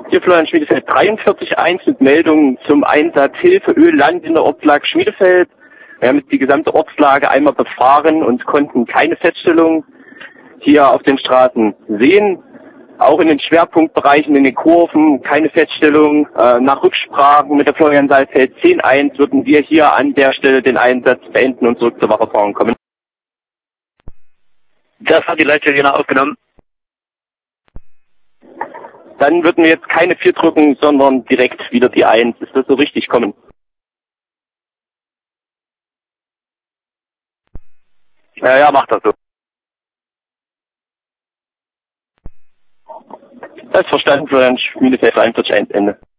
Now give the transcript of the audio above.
Hier Florian Schmiedefeld 43.1 mit Meldung zum Einsatz Hilfeöl Land in der Ortslage Schmiedefeld. Wir haben jetzt die gesamte Ortslage einmal befahren und konnten keine Feststellung hier auf den Straßen sehen. Auch in den Schwerpunktbereichen, in den Kurven, keine Feststellung. Nach Rücksprachen mit der Florian Saalfeld 10.1 würden wir hier an der Stelle den Einsatz beenden und zurück zur Wacherfahrung kommen. Das hat die Leitstelle aufgenommen. Dann würden wir jetzt keine 4 drücken, sondern direkt wieder die 1. Ist das so richtig kommen? Ja, macht das so. Das ist verstanden, Florian Schmiedefeld 43.1 Ende.